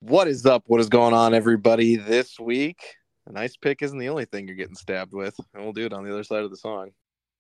What is up? What is going on, everybody? This week, a nice pick isn't the only thing you're getting stabbed with, and we'll do it on the other side of the song.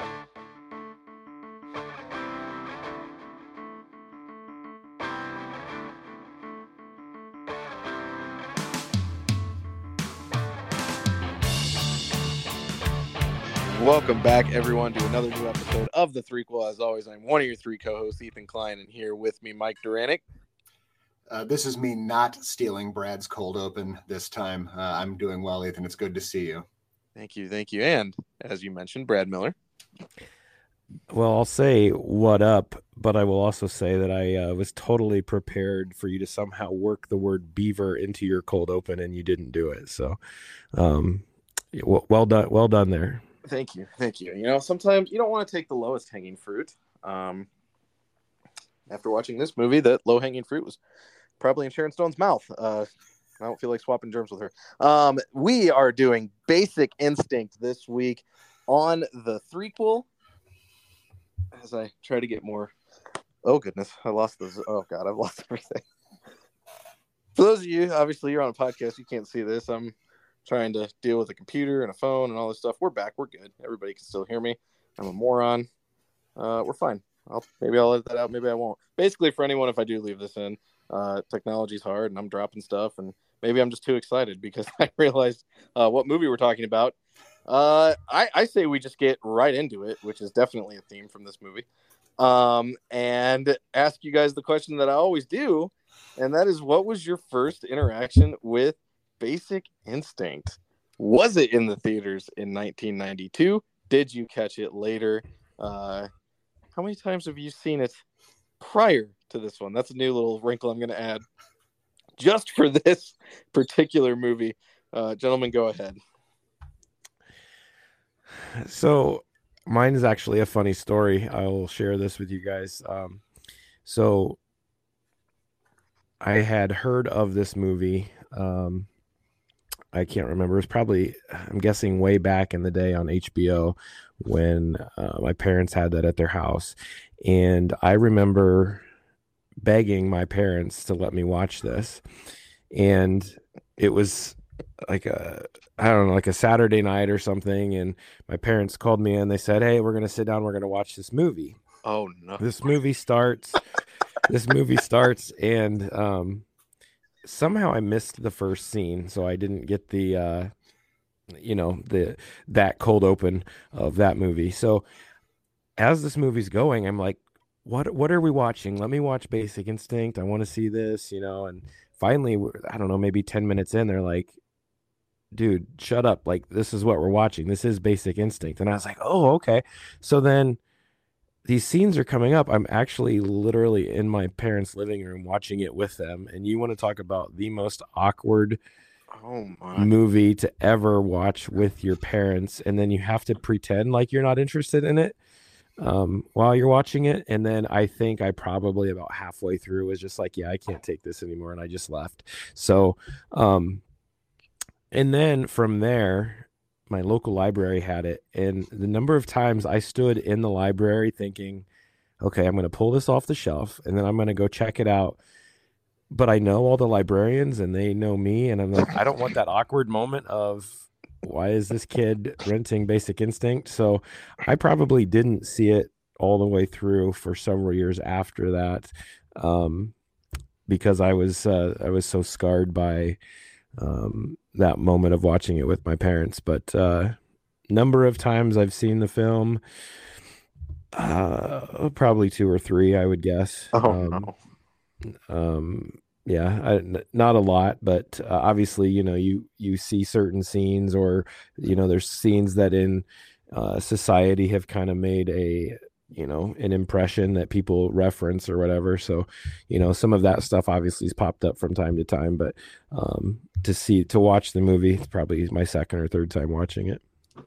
Welcome back, everyone, to another new episode of The Threequel. As always, I'm one of your three co-hosts, Ethan Klein, and here with me, Mike Duranic. This is me not stealing Brad's cold open this time. I'm doing well, Ethan. It's good to see you. Thank you. And, as you mentioned, Brad Miller. Well, I'll say what up, but I will also say that I was totally prepared for you to somehow work the word beaver into your cold open, and you didn't do it. So, well done there. Thank you. You know, sometimes you don't want to take the lowest hanging fruit. After watching this movie, that low-hanging fruit was probably in Sharon Stone's mouth. I don't feel like swapping germs with her. We are doing Basic Instinct this week on The Threequel. As I try to get more... Oh, goodness. I lost this. Oh, God, I've lost everything. For those of you, obviously, you're on a podcast. You can't see this. I'm trying to deal with a computer and a phone and all this stuff. We're back. We're good. Everybody can still hear me. I'm a moron. We're fine. Maybe I'll edit that out. Maybe I won't. Basically, for anyone, if I do leave this in, technology's hard and I'm dropping stuff, and maybe I'm just too excited because I realized what movie we're talking about. I say we just get right into it, which is definitely a theme from this movie, and ask you guys the question that I always do, and that is, what was your first interaction with Basic Instinct? Was it in the theaters in 1992? Did you catch it later? How many times have you seen it prior to this one? That's a new little wrinkle I'm going to add just for this particular movie. Gentlemen, go ahead. So mine is actually a funny story. I will share this with you guys. So I had heard of this movie. I can't remember. It was probably, I'm guessing, way back in the day on HBO when my parents had that at their house. And I remember begging my parents to let me watch this. And it was like a Saturday night or something. And my parents called me and they said, "Hey, we're going to sit down. We're going to watch this movie." Oh, no. This movie starts and somehow I missed the first scene, so I didn't get the that cold open of that movie. So as this movie's going, I'm like, what are we watching? Let me watch Basic Instinct. I want to see this, and finally, I don't know, maybe 10 minutes in, they're like, "Dude, shut up. Like, this is what we're watching. This is Basic Instinct." And I was like, "Oh, okay." So then these scenes are coming up. I'm actually literally in my parents' living room watching it with them. And you want to talk about the most awkward movie to ever watch with your parents. And then you have to pretend like you're not interested in it while you're watching it. And then I think I probably about halfway through was just like, yeah, I can't take this anymore. And I just left. So, and then from there, my local library had it, and the number of times I stood in the library thinking, okay, I'm going to pull this off the shelf and then I'm going to go check it out. But I know all the librarians and they know me, and I'm like, I don't want that awkward moment of, why is this kid renting Basic Instinct? So I probably didn't see it all the way through for several years after that, because I was so scarred by that moment of watching it with my parents. But number of times I've seen the film, probably 2 or 3, I would guess. Yeah, not a lot, but obviously, you see certain scenes, or there's scenes that in society have kind of made an impression that people reference or whatever. So, some of that stuff obviously has popped up from time to time, but to watch the movie, it's probably my second or third time watching it.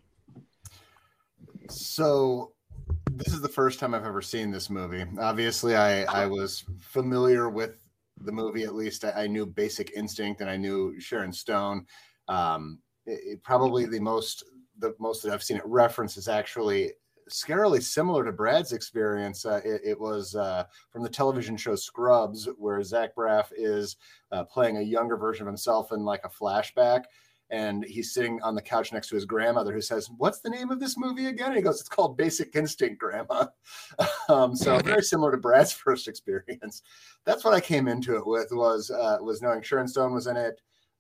So this is the first time I've ever seen this movie. Obviously, I was familiar with the movie. At least I knew Basic Instinct and I knew Sharon Stone. Probably the most that I've seen it referenced is actually scarily similar to Brad's experience. It was from the television show Scrubs, where Zach Braff is playing a younger version of himself in like a flashback. And he's sitting on the couch next to his grandmother, who says, "What's the name of this movie again?" And he goes, "It's called Basic Instinct, Grandma." So very similar to Brad's first experience. That's what I came into it with, was knowing Sharon Stone was in it.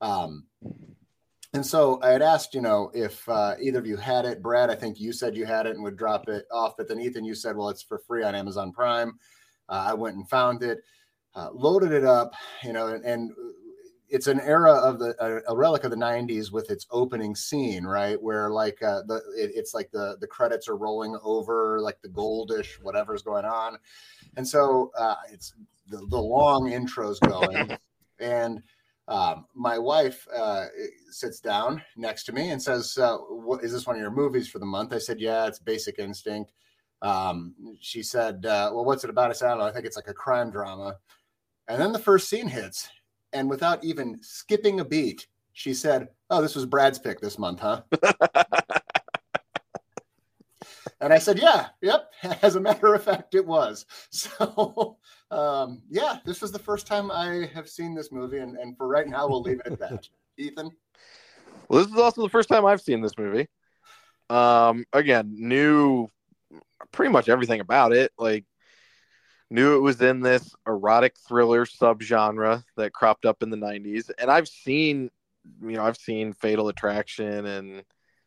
And so I had asked, if either of you had it. Brad, I think you said you had it and would drop it off. But then Ethan, you said, well, it's for free on Amazon Prime. I went and found it, loaded it up, and it's an era of a relic of the 90s with its opening scene, right? Where like it's like the credits are rolling over, like the goldish, whatever's going on. And so it's the long intros going. And my wife sits down next to me and says, "What is this, one of your movies for the month?" I said, "Yeah, it's Basic Instinct." She said, "Well, what's it about?" I said, "I don't know. I think it's like a crime drama." And then the first scene hits, and without even skipping a beat, she said, "Oh, this was Brad's pick this month, huh?" And I said, "Yeah, yep. As a matter of fact, it was." So, yeah, this was the first time I have seen this movie, and for right now, we'll leave it at that. Ethan? Well, this is also the first time I've seen this movie. Again, knew pretty much everything about it. Like, knew it was in this erotic thriller subgenre that cropped up in the 90s. And I've seen Fatal Attraction and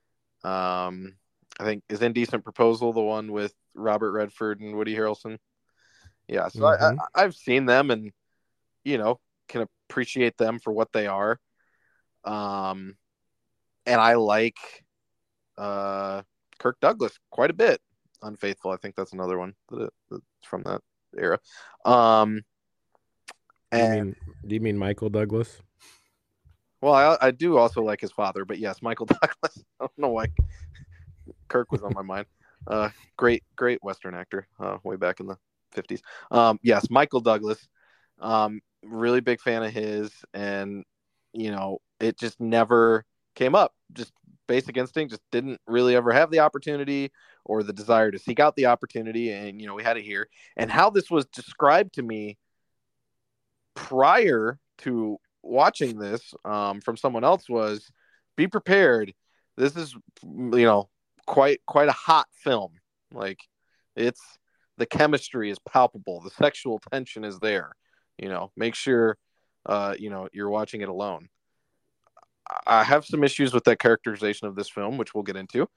I think is Indecent Proposal the one with Robert Redford and Woody Harrelson. Yeah, so I've seen them and, can appreciate them for what they are. And I like Kirk Douglas quite a bit. Unfaithful, I think that's another one that's from that era. Do you mean Michael Douglas? Well, I do also like his father, but yes, Michael Douglas. I don't know why Kirk was on my mind. Great Western actor way back in the 50s. Yes, Michael Douglas. Really big fan of his, and it just never came up. Just Basic Instinct just didn't really ever have the opportunity or the desire to seek out the opportunity, and we had it here. And how this was described to me prior to watching this from someone else was, be prepared. This is quite a hot film. Like, it's the chemistry is palpable, the sexual tension is there. Make sure you're watching it alone. I have some issues with that characterization of this film, which we'll get into.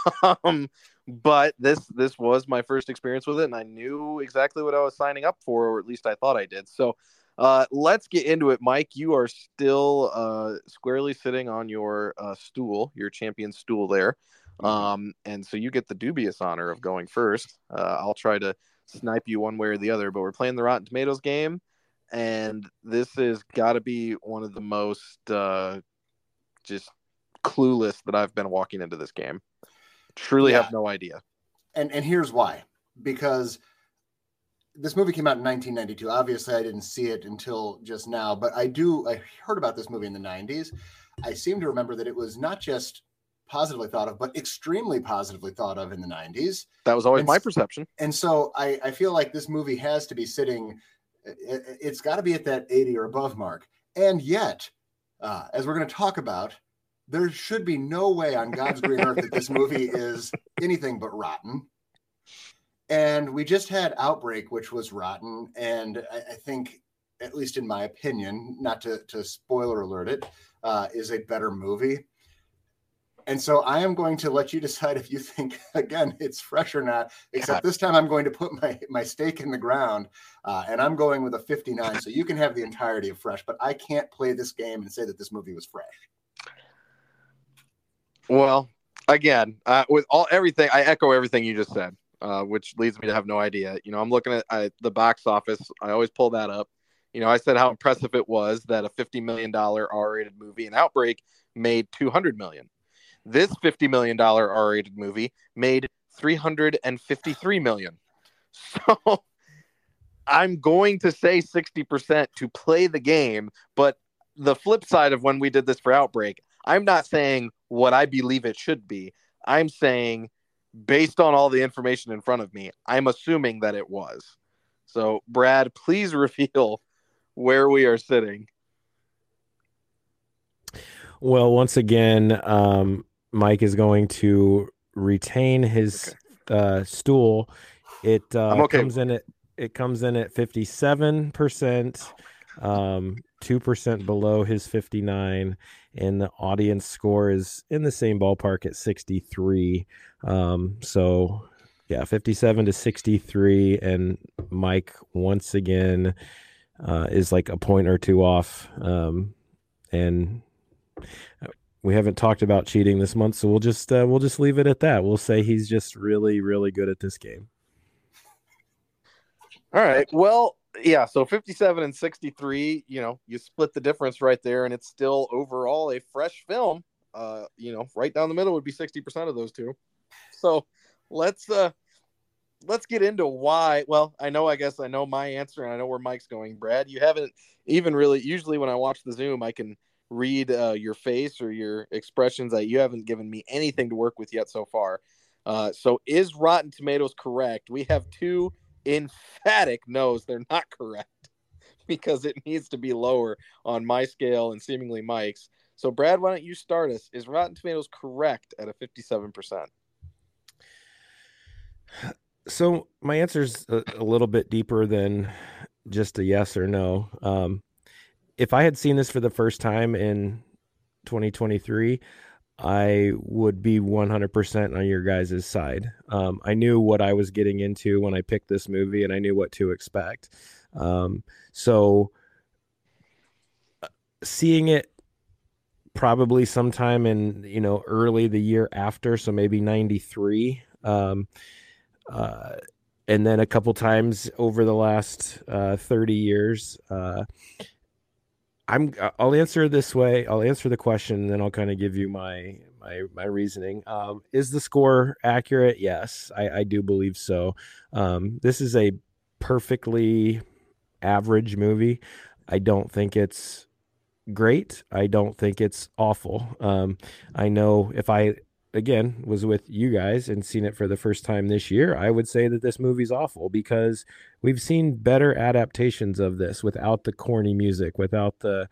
But this was my first experience with it, and I knew exactly what I was signing up for, or at least I thought I did. So let's get into it. Mike, you are still squarely sitting on your stool, your champion stool there. And so you get the dubious honor of going first. I'll try to snipe you one way or the other, but we're playing the Rotten Tomatoes game, and this has got to be one of the most just clueless that I've been walking into this game. Truly have no idea. And here's why. Because this movie came out in 1992. Obviously, I didn't see it until just now, but I heard about this movie in the 90s. I seem to remember that it was not just positively thought of, but extremely positively thought of in the 90s. That was always my perception. And so I feel like this movie has to be sitting, it's got to be at that 80 or above mark. And yet, as we're going to talk about, there should be no way on God's green earth that this movie is anything but rotten. And we just had Outbreak, which was rotten. And I think, at least in my opinion, not to spoiler alert it, is a better movie. And so I am going to let you decide if you think, again, it's fresh or not, except this time I'm going to put my stake in the ground, and I'm going with a 59. So you can have the entirety of fresh, but I can't play this game and say that this movie was fresh. Well, again, with everything, I echo everything you just said, which leads me to have no idea. I'm looking at the box office. I always pull that up. I said how impressive it was that a $50 million R-rated movie, an Outbreak, made $200 million. This $50 million R-rated movie made $353 million. So I'm going to say 60% to play the game, but the flip side of when we did this for Outbreak, I'm not saying what I believe it should be. I'm saying based on all the information in front of me, I'm assuming that it was. So, Brad, please reveal where we are sitting. Well, once again, Mike is going to retain his stool. It I'm okay comes in at 57%, 2% below his 59, and the audience score is in the same ballpark at 63. So yeah, 57 to 63, and Mike once again is like a point or two off. And we haven't talked about cheating this month, so we'll just leave it at that. We'll say he's just really, really good at this game. All right. Well, yeah. So 57 and 63, you split the difference right there, and it's still overall a fresh film. Right down the middle would be 60% of those two. So let's get into why. Well, I guess I know my answer, and I know where Mike's going. Brad, you haven't even really. Usually, when I watch the Zoom, I can read your face or your expressions. That you haven't given me anything to work with yet so far. So is Rotten Tomatoes correct? We have two emphatic no's. They're not correct because it needs to be lower on my scale and seemingly Mike's. So Brad, why don't you start us? Is Rotten Tomatoes correct at a 57%? So my answer is a little bit deeper than just a yes or no. If I had seen this for the first time in 2023, I would be 100% on your guys' side. I knew what I was getting into when I picked this movie, and I knew what to expect. So seeing it probably sometime in, early the year after, so maybe 93, and then a couple times over the last 30 years, I'll answer this way. I'll answer the question, and then I'll kind of give you my reasoning. Is the score accurate? Yes, I do believe so. This is a perfectly average movie. I don't think it's great. I don't think it's awful. I know if I, again, was with you guys and seen it for the first time this year, I would say that this movie's awful because we've seen better adaptations of this without the corny music, without the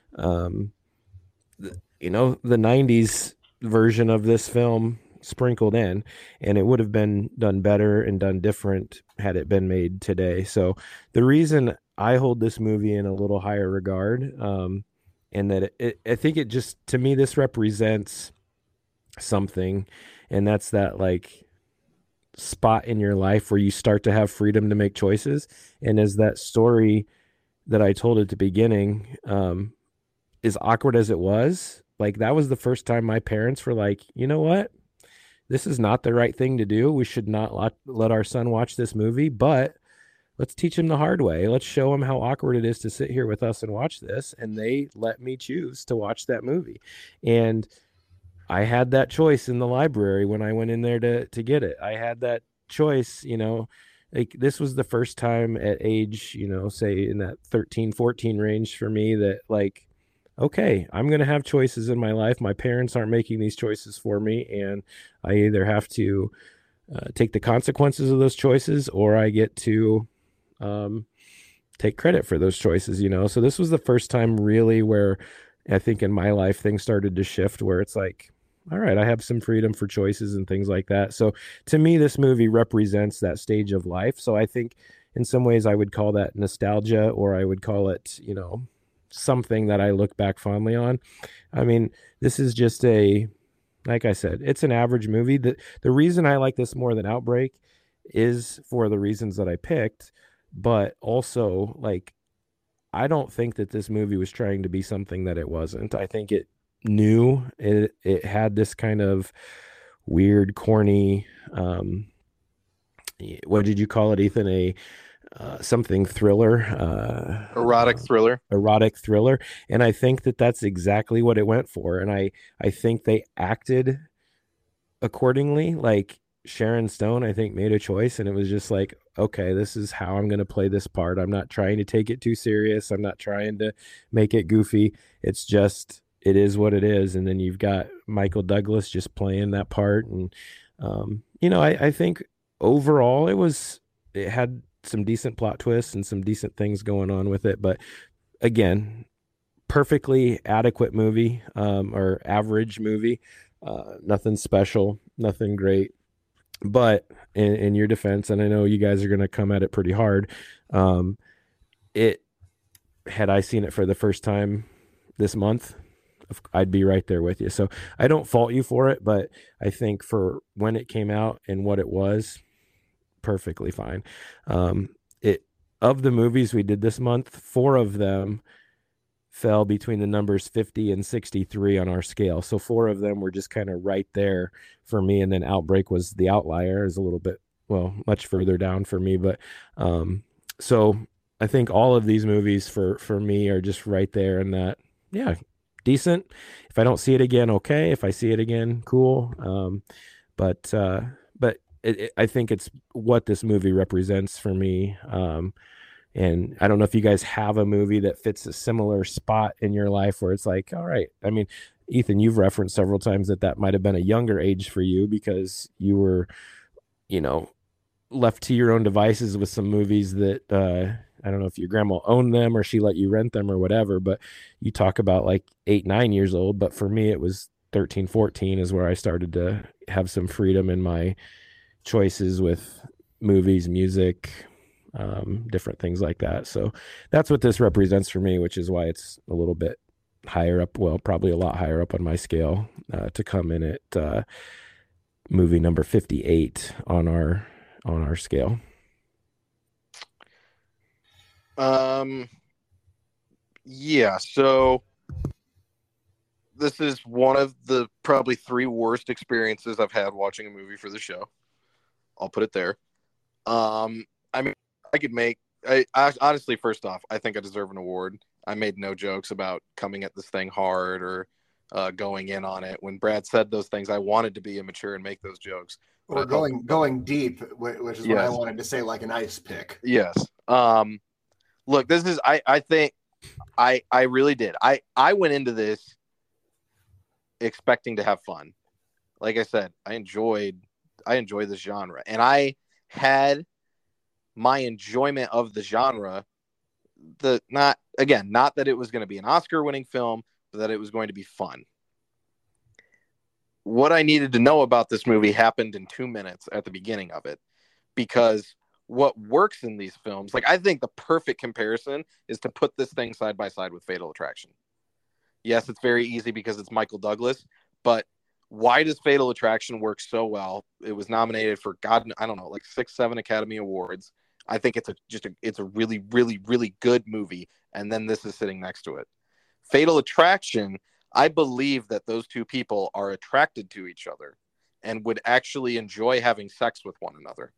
90s version of this film sprinkled in, and it would have been done better and done different had it been made today. So the reason I hold this movie in a little higher regard, and that I think it just, to me, this represents something, and that's that like spot in your life where you start to have freedom to make choices. And as that story that I told at the beginning, as awkward as it was, like that was the first time my parents were like, you know what, this is not the right thing to do. We should not let our son watch this movie, but let's teach him the hard way. Let's show him how awkward it is to sit here with us and watch this. And they let me choose to watch that movie. And I had that choice in the library when I went in there to get it. I had that choice, like this was the first time at age, say in that 13, 14 range for me that like, okay, I'm going to have choices in my life. My parents aren't making these choices for me. And I either have to take the consequences of those choices, or I get to take credit for those choices, So this was the first time really where I think in my life things started to shift, where it's like, all right, I have some freedom for choices and things like that. So to me, this movie represents that stage of life. So I think in some ways I would call that nostalgia, or I would call it, something that I look back fondly on. I mean, this is just like I said, it's an average movie. The reason I like this more than Outbreak is for the reasons that I picked, but also like, I don't think that this movie was trying to be something that it wasn't. I think it knew it had this kind of weird, corny, what did you call it, Ethan? Something thriller, erotic thriller. And I think that that's exactly what it went for. And I think they acted accordingly. Like Sharon Stone, I think, made a choice, and it was just like, okay, this is how I'm going to play this part. I'm not trying to take it too serious. I'm not trying to make it goofy. It's just, it is what it is. And then you've got Michael Douglas just playing that part. And, I think overall it had some decent plot twists and some decent things going on with it. But again, perfectly adequate movie, or average movie. Nothing special, nothing great. But in your defense, and I know you guys are going to come at it pretty hard, um, it had I seen it for the first time this month, I'd be right there with you. So I don't fault you for it, but I think for when it came out and what it was, perfectly fine. It of the movies we did this month, four of them fell between the numbers 50 and 63 on our scale. So four of them were just kind of right there for me. And then Outbreak was the outlier, is a little bit, well, much further down for me. But so I think all of these movies for me are just right there in that, yeah, decent. If I don't see it again, okay. If I see it again, cool. But I think it's what this movie represents for me. And I don't know if you guys have a movie that fits a similar spot in your life where it's like, all right. I mean, Ethan, you've referenced several times that might have been a younger age for you because you were, left to your own devices with some movies that I don't know if your grandma owned them or she let you rent them or whatever, but you talk about like 8, 9 years old. But for me, it was 13, 14 is where I started to have some freedom in my choices with movies, music, different things like that. So that's what this represents for me, which is why it's a little bit higher up. Well, probably a lot higher up on my scale to come in at movie number 58 on our scale. Yeah, so this is one of the probably 3 worst experiences I've had watching a movie for the show. I'll put it there. I mean, I honestly, first off, I think I deserve an award. I made no jokes about coming at this thing hard or going in on it. When Brad said those things, I wanted to be immature and make those jokes. Or going deep, which is what I wanted to say, like an ice pick. Yes. Look, this is, I think I really did. I went into this expecting to have fun. Like I said, I enjoy this genre, and I had my enjoyment of the genre. Not that it was going to be an Oscar-winning film, but that it was going to be fun. What I needed to know about this movie happened in 2 minutes at the beginning of it, because what works in these films, like I think the perfect comparison is to put this thing side by side with Fatal Attraction. Yes, it's very easy because it's Michael Douglas, but why does Fatal Attraction work so well? It was nominated for I don't know, like 6, 7 Academy Awards. I think it's a really, really, really good movie, and then this is sitting next to it. Fatal Attraction, I believe that those two people are attracted to each other and would actually enjoy having sex with one another.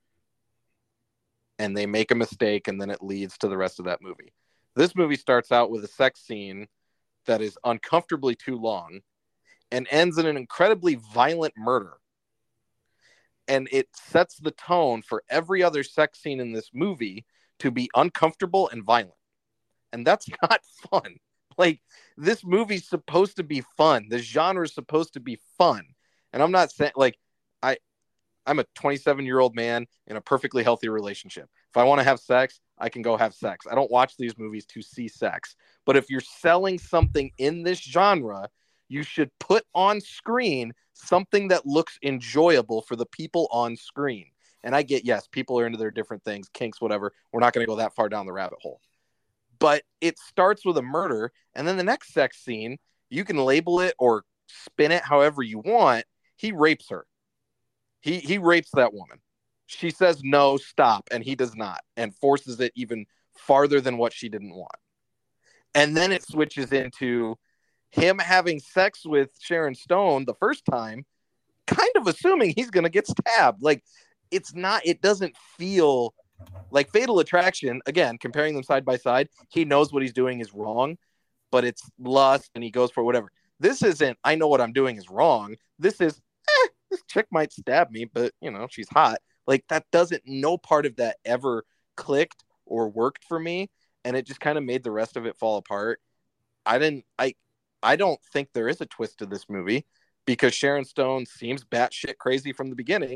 And they make a mistake, and then it leads to the rest of that movie. This movie starts out with a sex scene that is uncomfortably too long and ends in an incredibly violent murder. And it sets the tone for every other sex scene in this movie to be uncomfortable and violent. And that's not fun. Like, this movie's supposed to be fun. The genre is supposed to be fun. And I'm not saying, like, I'm a 27-year-old man in a perfectly healthy relationship. If I want to have sex, I can go have sex. I don't watch these movies to see sex. But if you're selling something in this genre, you should put on screen something that looks enjoyable for the people on screen. And I get, yes, people are into their different things, kinks, whatever. We're not going to go that far down the rabbit hole. But it starts with a murder, and then the next sex scene, you can label it or spin it however you want. He rapes her. He rapes that woman. She says, no, stop, and he does not, and forces it even farther than what she didn't want. And then it switches into him having sex with Sharon Stone the first time, kind of assuming he's going to get stabbed. Like, it doesn't feel like Fatal Attraction. Again, comparing them side by side, he knows what he's doing is wrong, but it's lust and he goes for whatever. This isn't, I know what I'm doing is wrong. This is, this chick might stab me, but she's hot. Like, that no part of that ever clicked or worked for me. And it just kind of made the rest of it fall apart. I don't think there is a twist to this movie because Sharon Stone seems batshit crazy from the beginning.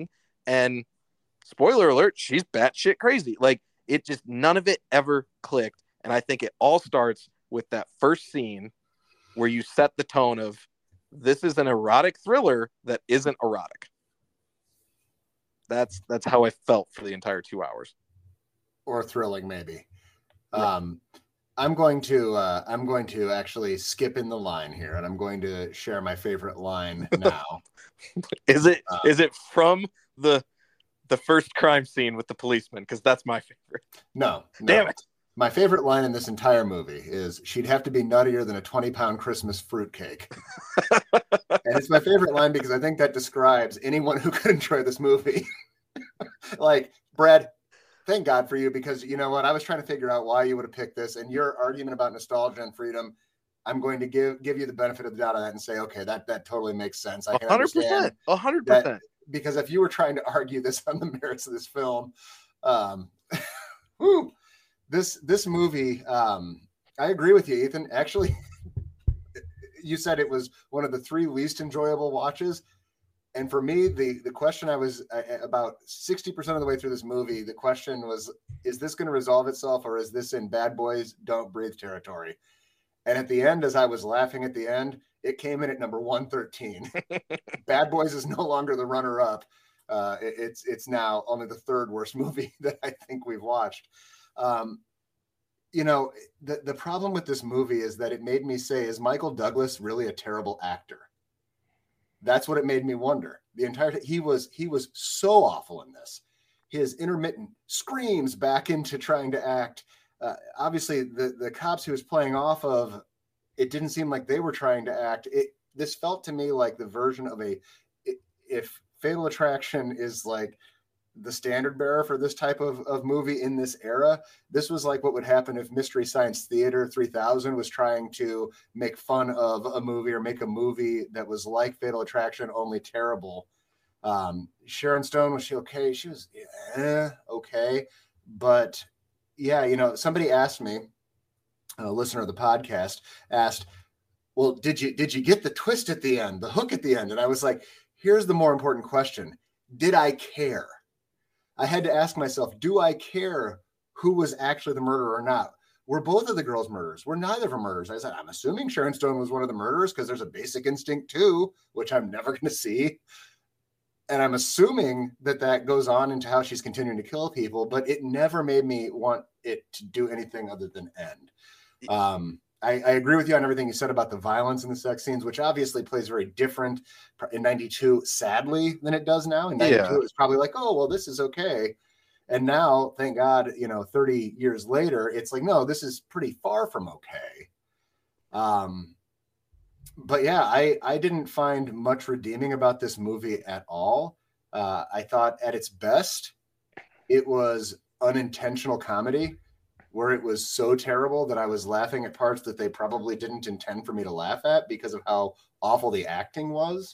And spoiler alert, she's batshit crazy. Like, it just, none of it ever clicked. And I think it all starts with that first scene where you set the tone of, this is an erotic thriller that isn't erotic. That's how I felt for the entire 2 hours. Or thrilling, maybe. Right. I'm going to actually skip in the line here, and I'm going to share my favorite line now. Is it from the first crime scene with the policeman? Because that's my favorite. No. Damn it. My favorite line in this entire movie is, she'd have to be nuttier than a 20-pound Christmas fruitcake. And it's my favorite line because I think that describes anyone who could enjoy this movie. Like, Brad, thank God for you, because you know what? I was trying to figure out why you would have picked this, and your argument about nostalgia and freedom, I'm going to give you the benefit of the doubt on that and say, okay, that totally makes sense. I can 100%. 100%. Because if you were trying to argue this on the merits of this film, this movie, I agree with you, Ethan. Actually, you said it was one of the 3 least enjoyable watches. And for me, the question, I was about 60% of the way through this movie, the question was, is this going to resolve itself, or is this in Bad Boys Don't Breathe territory? And at the end, as I was laughing at the end, it came in at number 113. Bad Boys is no longer the runner-up. It's now only the 3rd worst movie that I think we've watched. You know, the problem with this movie is that it made me say, is Michael Douglas really a terrible actor? That's what it made me wonder. The entire he was so awful in this. His intermittent screams back into trying to act. Obviously, the cops he was playing off of, it didn't seem like they were trying to act. This felt to me like the version of if Fatal Attraction is like the standard bearer for this type of movie in this era, this was like what would happen if Mystery Science Theater 3000 was trying to make fun of a movie, or make a movie that was like Fatal Attraction, only terrible. Sharon Stone, was she okay? She was okay. But yeah, you know, somebody asked me, a listener of the podcast asked, well, did you get the twist at the end, the hook at the end? And I was like, here's the more important question. Did I care? I had to ask myself, do I care who was actually the murderer or not? Were both of the girls murderers? Were neither of them murderers? I said, I'm assuming Sharon Stone was one of the murderers because there's a Basic Instinct 2, which I'm never going to see. And I'm assuming that goes on into how she's continuing to kill people, but it never made me want it to do anything other than end. I agree with you on everything you said about the violence in the sex scenes, which obviously plays very different in 92, sadly, than it does now. In 92, It was probably like, oh, well, this is okay. And now, thank God, 30 years later, it's like, no, this is pretty far from okay. But yeah, I didn't find much redeeming about this movie at all. I thought at its best, it was unintentional comedy, where it was so terrible that I was laughing at parts that they probably didn't intend for me to laugh at because of how awful the acting was.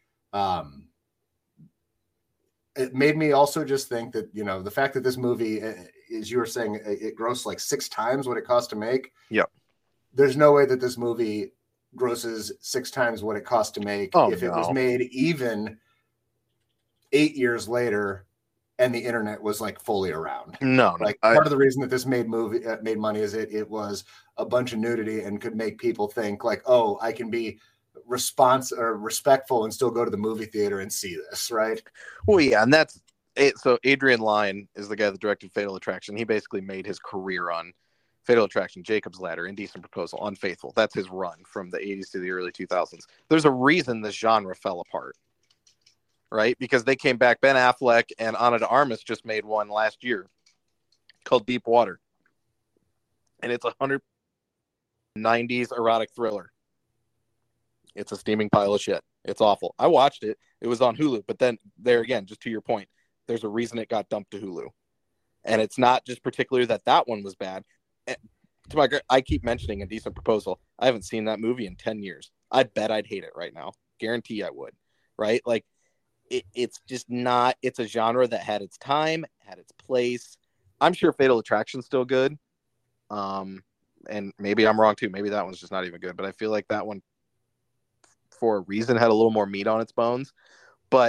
It made me also just think that, the fact that this movie, as you were saying, it grossed like 6 times what it cost to make. Yep. There's no way that this movie grosses 6 times what it cost to make if it was made even 8 years later and the internet was like fully around. No, part of the reason that this made money is it was a bunch of nudity and could make people think like, oh, I can be respectful and still go to the movie theater and see this, right? Well, yeah, and that's it. So Adrian Lyne is the guy that directed Fatal Attraction. He basically made his career on Fatal Attraction, Jacob's Ladder, Indecent Proposal, Unfaithful. That's his run from the 80s to the early 2000s. There's a reason this genre fell apart, right? Because they came back. Ben Affleck and Ana de Armas just made one last year called Deep Water. And it's 190s erotic thriller. It's a steaming pile of shit. It's awful. I watched it. It was on Hulu. But then, there again, just to your point, there's a reason it got dumped to Hulu. And it's not just particularly that one was bad. I keep mentioning Indecent Proposal. I haven't seen that movie in 10 years. I bet I'd hate it right now. Guarantee I would. Right? Like, it's just not, it's a genre that had its time, had its place. I'm sure Fatal Attraction's still good. And maybe I'm wrong too. Maybe that one's just not even good. But I feel like that one, for a reason, had a little more meat on its bones. But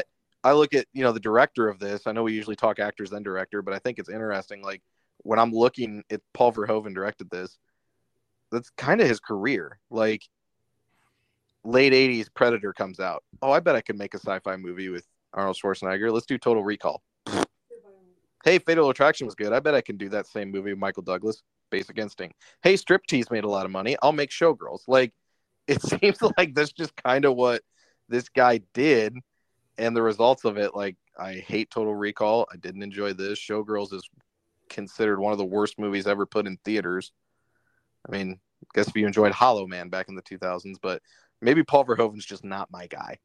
I look at, the director of this. I know we usually talk actors then director, but I think it's interesting. Like when I'm looking at Paul Verhoeven directed this, that's kind of his career. Like late 80s Predator comes out. Oh, I bet I could make a sci-fi movie with Arnold Schwarzenegger. Let's do Total Recall. Hey, Fatal Attraction was good. I bet I can do that same movie with Michael Douglas. Basic Instinct. Hey, Striptease made a lot of money. I'll make Showgirls. Like, it seems like that's just kind of what this guy did, and the results of it. Like, I hate Total Recall. I didn't enjoy this. Showgirls is considered one of the worst movies ever put in theaters. I mean, I guess if you enjoyed Hollow Man back in the 2000s, but maybe Paul Verhoeven's just not my guy.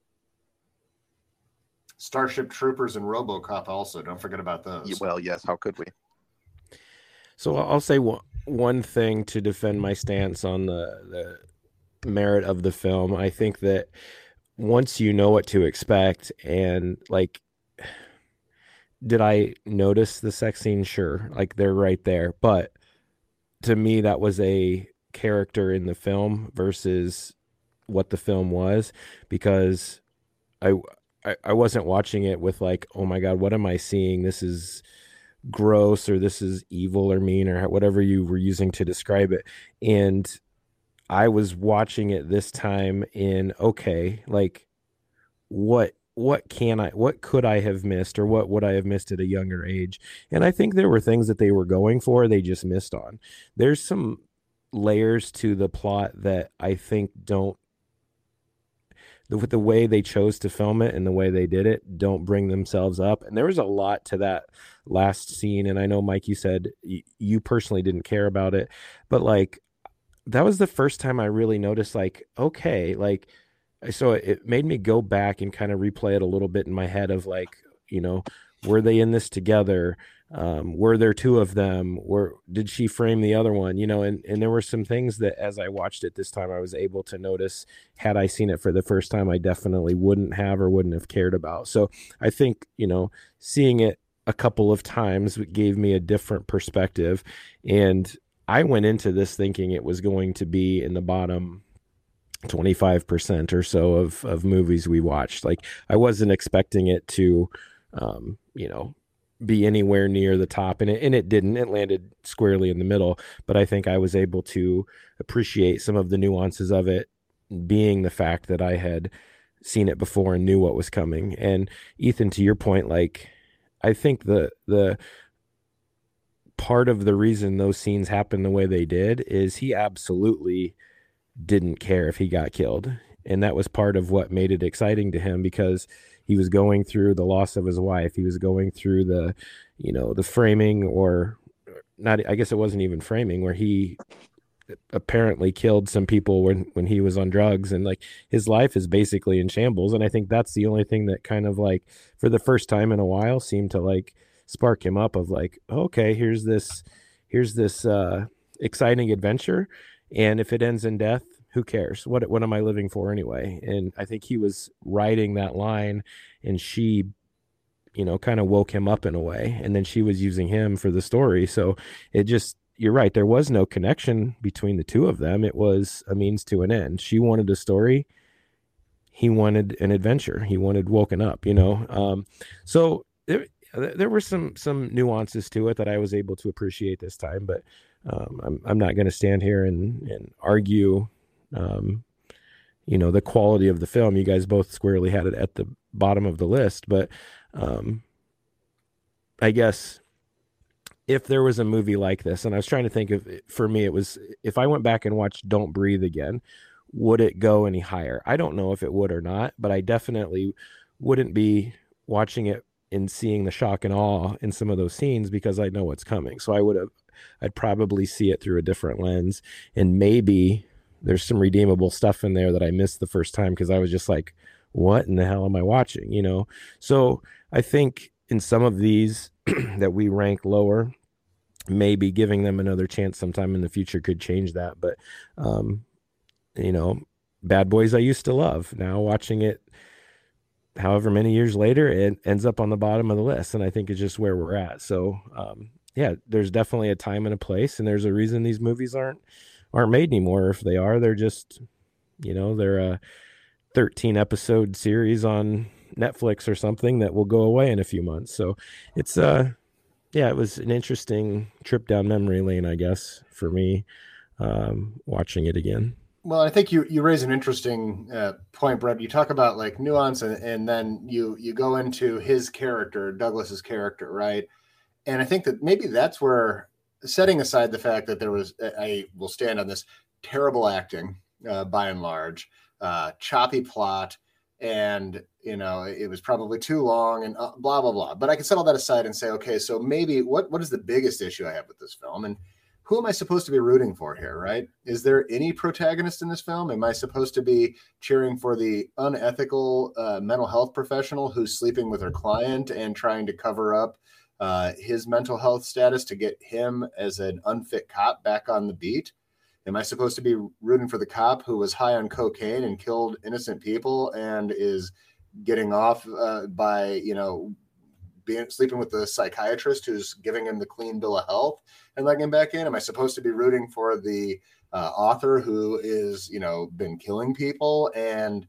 Starship Troopers and RoboCop also. Don't forget about those. Well, yes. How could we? So I'll say one thing to defend my stance on the merit of the film. I think that once you know what to expect, and like, did I notice the sex scene? Sure. Like, they're right there. But to me, that was a character in the film versus what the film was, because I wasn't watching it with like, oh my God, what am I seeing? This is gross, or this is evil or mean, or whatever you were using to describe it. And I was watching it this time in, okay, like what could I have missed, or what would I have missed at a younger age? And I think there were things that they were going for, they just missed on. There's some layers to the plot that I think with the way they chose to film it and the way they did it, don't bring themselves up. And there was a lot to that last scene. And I know, Mike, you said you personally didn't care about it, but like, that was the first time I really noticed, like, okay, like, so it made me go back and kind of replay it a little bit in my head of like, were they in this together? Were there two of them? Did she frame the other one? And there were some things that as I watched it this time, I was able to notice. Had I seen it for the first time, I definitely wouldn't have cared about. So I think, seeing it a couple of times gave me a different perspective. And I went into this thinking it was going to be in the bottom 25% or so of movies we watched. Like, I wasn't expecting it to, be anywhere near the top, and it didn't. It landed squarely in the middle, but I think I was able to appreciate some of the nuances of it, being the fact that I had seen it before and knew what was coming. And Ethan, to your point, like, I think the part of the reason those scenes happened the way they did is he absolutely didn't care if he got killed. And that was part of what made it exciting to him, because he was going through the loss of his wife. He was going through the framing, or not, I guess it wasn't even framing, where he apparently killed some people when he was on drugs, and like, his life is basically in shambles. And I think that's the only thing that kind of like, for the first time in a while, seemed to like spark him up of like, okay, here's this exciting adventure. And if it ends in death, who cares? What am I living for anyway? And I think he was writing that line, and she, kind of woke him up in a way. And then she was using him for the story. So it just, you're right. There was no connection between the two of them. It was a means to an end. She wanted a story. He wanted an adventure. He wanted woken up, So there were some nuances to it that I was able to appreciate this time, but I'm not going to stand here and argue, the quality of the film. You guys both squarely had it at the bottom of the list, but I guess if there was a movie like this, and I was trying to think of, for me, it was, if I went back and watched Don't Breathe again, would it go any higher? I don't know if it would or not, but I definitely wouldn't be watching it and seeing the shock and awe in some of those scenes, because I know what's coming. So I'd probably see it through a different lens, and maybe there's some redeemable stuff in there that I missed the first time, because I was just like, what in the hell am I watching? So I think in some of these that we rank lower, maybe giving them another chance sometime in the future could change that. But, Bad Boys I used to love. Now watching it however many years later, it ends up on the bottom of the list. And I think it's just where we're at. So, there's definitely a time and a place, and there's a reason these movies aren't made anymore. If they are, they're just, they're a 13 episode series on Netflix or something that will go away in a few months. So it's yeah, it was an interesting trip down memory lane, I guess, for me, watching it again. Well, I think you raise an interesting point, Brett. You talk about like nuance, and then you go into his character, Douglas's character, right? And I think that maybe that's where, setting aside the fact that there was, I will stand on this, terrible acting by and large, choppy plot, and it was probably too long and blah blah blah. But I can set all that aside and say, okay, so maybe what is the biggest issue I have with this film, and who am I supposed to be rooting for here, right? Is there any protagonist in this film? Am I supposed to be cheering for the unethical mental health professional who's sleeping with her client and trying to cover up his mental health status to get him as an unfit cop back on the beat? Am I supposed to be rooting for the cop who was high on cocaine and killed innocent people and is getting off by, sleeping with the psychiatrist who's giving him the clean bill of health and letting him back in? Am I supposed to be rooting for the author who is, been killing people and,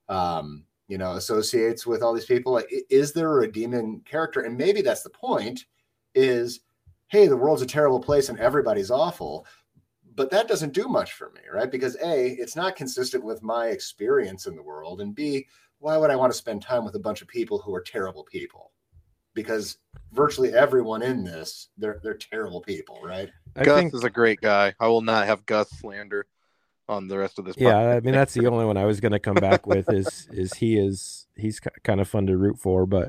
associates with all these people? Like, is there a redeeming character? And maybe that's the point, is, hey, the world's a terrible place and everybody's awful. But that doesn't do much for me, right? Because A, it's not consistent with my experience in the world. And B, why would I want to spend time with a bunch of people who are terrible people? Because virtually everyone in this, they're terrible people, right? Gus is a great guy. I will not have Gus slander on the rest of this. Yeah, podcast. I mean, that's the only one I was going to come back with is he's kind of fun to root for. But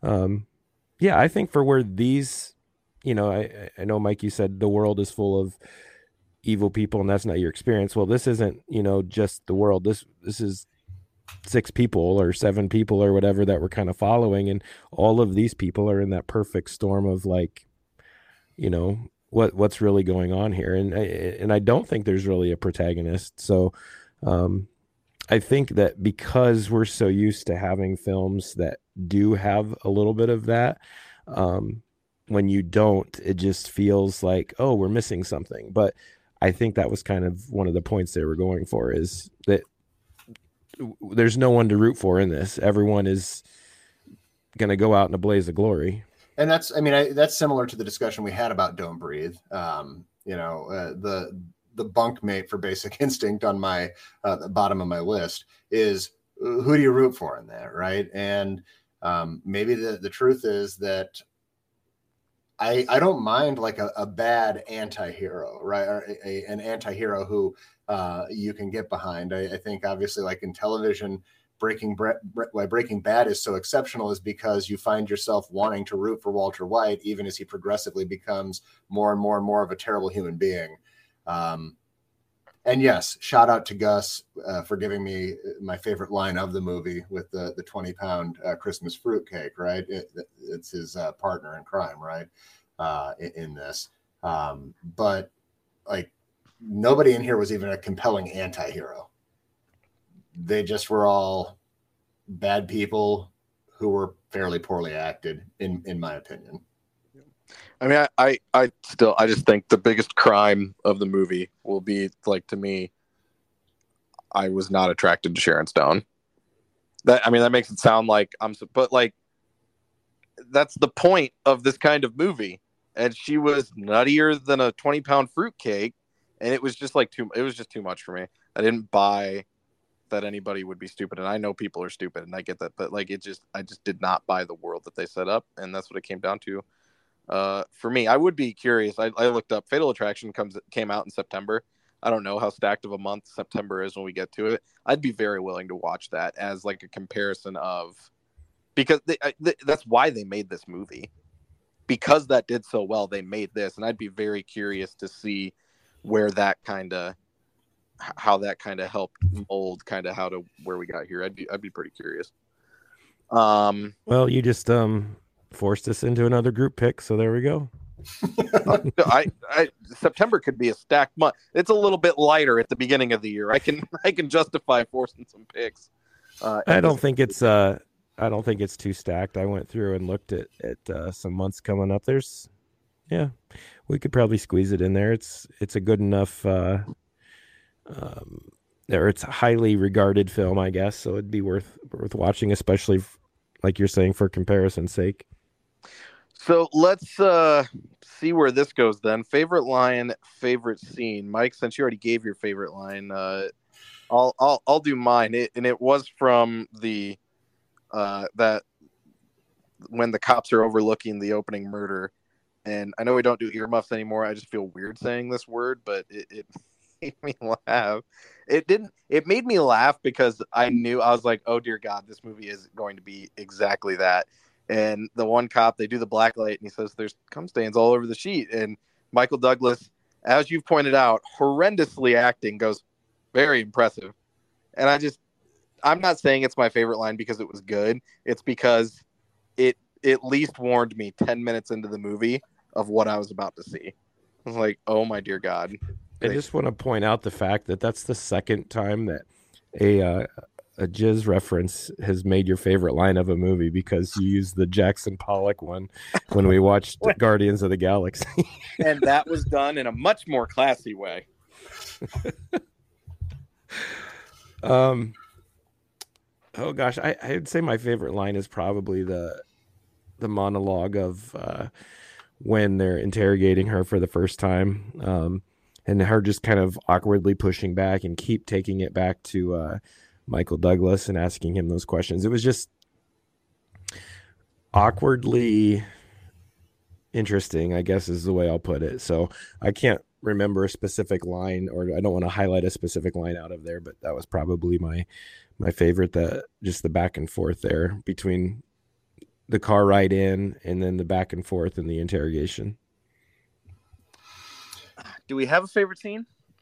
yeah, I think for where these, I know, Mike, you said the world is full of evil people and that's not your experience. Well, this isn't, just the world. This is 6 people or 7 people or whatever that we're kind of following, and all of these people are in that perfect storm of like, what's really going on here, and I don't think there's really a protagonist. So I think that because we're so used to having films that do have a little bit of that, when you don't, it just feels like, oh, we're missing something. But I think that was kind of one of the points they were going for, is that there's no one to root for in this. Everyone is going to go out in a blaze of glory. And that's similar to the discussion we had about Don't Breathe. The bunkmate for Basic Instinct on my the bottom of my list is, who do you root for in that, right? And maybe the truth is that I don't mind like a bad anti-hero, right? Or an anti-hero who you can get behind. I think obviously, like in television, why Breaking Bad is so exceptional is because you find yourself wanting to root for Walter White, even as he progressively becomes more and more and more of a terrible human being. And yes, shout out to Gus for giving me my favorite line of the movie with the 20-pound Christmas fruitcake, right? It's his partner in crime, right? In this. But like, nobody in here was even a compelling anti-hero. They just were all bad people who were fairly poorly acted, in my opinion. I mean, I just think the biggest crime of the movie will be, like, to me, I was not attracted to Sharon Stone. That makes it sound like but like, that's the point of this kind of movie. And she was nuttier than a 20-pound fruitcake, and it was just like it was just too much for me. I didn't buy that anybody would be stupid, and I know people are stupid, and I get that, but like, I just did not buy the world that they set up, and that's what it came down to. For me, I would be curious. I looked up Fatal Attraction came out in September. I don't know how stacked of a month September is when we get to it. I'd be very willing to watch that as like a comparison of, because that's why they made this movie, because that did so well. They made this, and I'd be very curious to see where how that kind of helped mold kind of how to where we got here. I'd be pretty curious. Well, you just forced us into another group pick, so there we go. September could be a stacked month. It's a little bit lighter at the beginning of the year. I can justify forcing some picks. I don't think it's too stacked. I went through and looked at some months coming up. We could probably squeeze it in there. It's a good enough or it's a highly regarded film, I guess, so it'd be worth watching, especially like you're saying, for comparison's sake. So let's see where this goes then. Favorite line, favorite scene. Mike, since you already gave your favorite line, I'll do mine. It was from the that when the cops are overlooking the opening murder. And I know we don't do earmuffs anymore. I just feel weird saying this word, but it made me laugh. It made me laugh because I knew, I was like, oh dear God, this movie is going to be exactly that. And the one cop, they do the black light and he says there's cum stains all over the sheet. And Michael Douglas, as you've pointed out, horrendously acting, goes, very impressive. And I'm not saying it's my favorite line because it was good. It's because it at least warned me 10 minutes into the movie of what I was about to see. I was like, oh my dear God. I just want to point out the fact that that's the second time that a jizz reference has made your favorite line of a movie, because you used the Jackson Pollock one when we watched Guardians of the Galaxy. And that was done in a much more classy way. Oh gosh, I'd say my favorite line is probably the monologue of when they're interrogating her for the first time, and her just kind of awkwardly pushing back and keep taking it back to Michael Douglas and asking him those questions. It was just awkwardly interesting, I guess is the way I'll put it. So I can't remember a specific line, or I don't want to highlight a specific line out of there, but that was probably my favorite, just the back and forth there between the car ride in and then the back and forth in the interrogation. Do we have a favorite scene?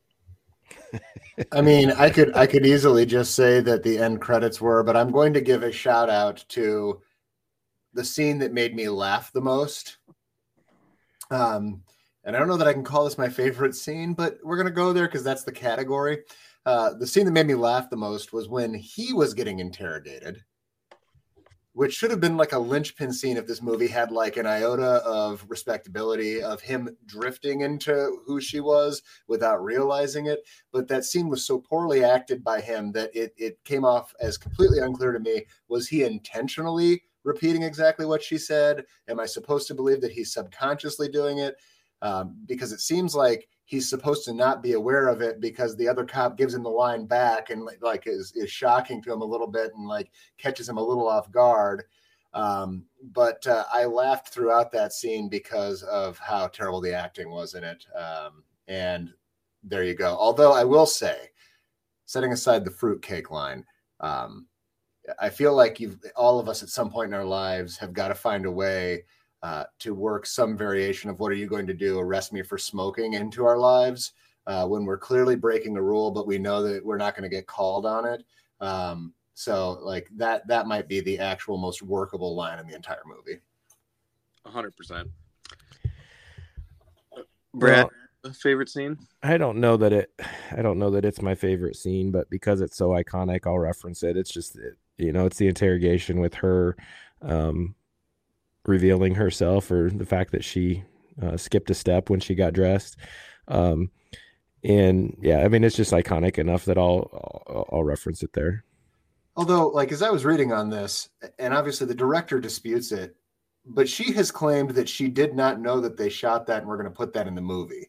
I mean, I could easily just say that the end credits were, but I'm going to give a shout out to the scene that made me laugh the most. And I don't know that I can call this my favorite scene, but we're going to go there because that's the category. The scene that made me laugh the most was when he was getting interrogated, which should have been like a linchpin scene if this movie had like an iota of respectability of him drifting into who she was without realizing it. But that scene was so poorly acted by him that it came off as completely unclear to me. Was he intentionally repeating exactly what she said? Am I supposed to believe that he's subconsciously doing it? Because it seems like he's supposed to not be aware of it because the other cop gives him the line back and like is shocking to him a little bit and like catches him a little off guard. But I laughed throughout that scene because of how terrible the acting was in it. And there you go. Although I will say, setting aside the fruitcake line, I feel like all of us at some point in our lives have got to find a way to work some variation of what are you going to do, arrest me for smoking into our lives when we're clearly breaking a rule, but we know that we're not going to get called on it. So like that might be the actual most workable line in the entire movie. 100%. Brad, favorite scene? I don't know that it's my favorite scene, but because it's so iconic, I'll reference it. It's just, it's the interrogation with her, revealing herself, or the fact that she skipped a step when she got dressed. And yeah, I mean, it's just iconic enough that I'll reference it there. Although, like, as I was reading on this, and obviously the director disputes it, but she has claimed that she did not know that they shot that and we're going to put that in the movie.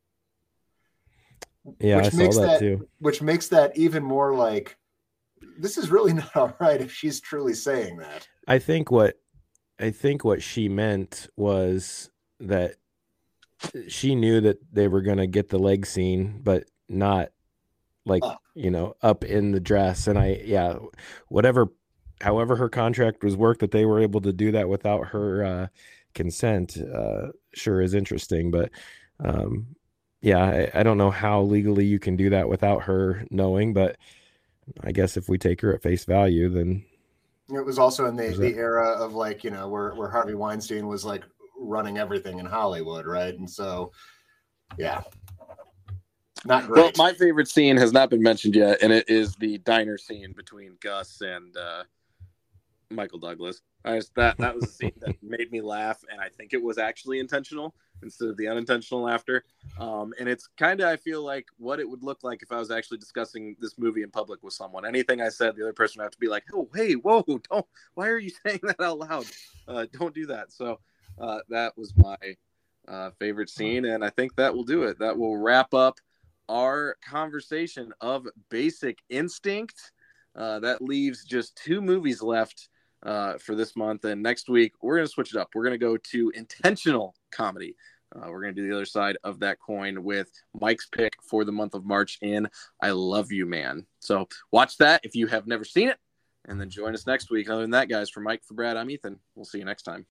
Yeah, I saw that too. Which makes that even more like, this is really not all right if she's truly saying that. I think what she meant was that she knew that they were going to get the leg scene, but not like, up in the dress. And however her contract was worked, that they were able to do that without her consent, sure is interesting. But I don't know how legally you can do that without her knowing, but I guess if we take her at face value, then it was also in the era of like, where Harvey Weinstein was like running everything in Hollywood, right? And so, yeah, not great. Well, my favorite scene has not been mentioned yet, and it is the diner scene between Gus and Michael Douglas. That was a scene that made me laugh, and I think it was actually intentional instead of the unintentional laughter. And it's kind of, I feel like, what it would look like if I was actually discussing this movie in public with someone. Anything I said, the other person would have to be like, "Oh, hey, whoa, don't! Why are you saying that out loud? Don't do that." So that was my favorite scene, and I think that will do it. That will wrap up our conversation of Basic Instinct. That leaves just 2 movies left for this month. And next week, we're going to switch it up. We're going to go to intentional comedy. We're going to do the other side of that coin with Mike's pick for the month of March in I Love You, Man. So watch that if you have never seen it. And then join us next week. Other than that, guys, for Mike, for Brad, I'm Ethan. We'll see you next time.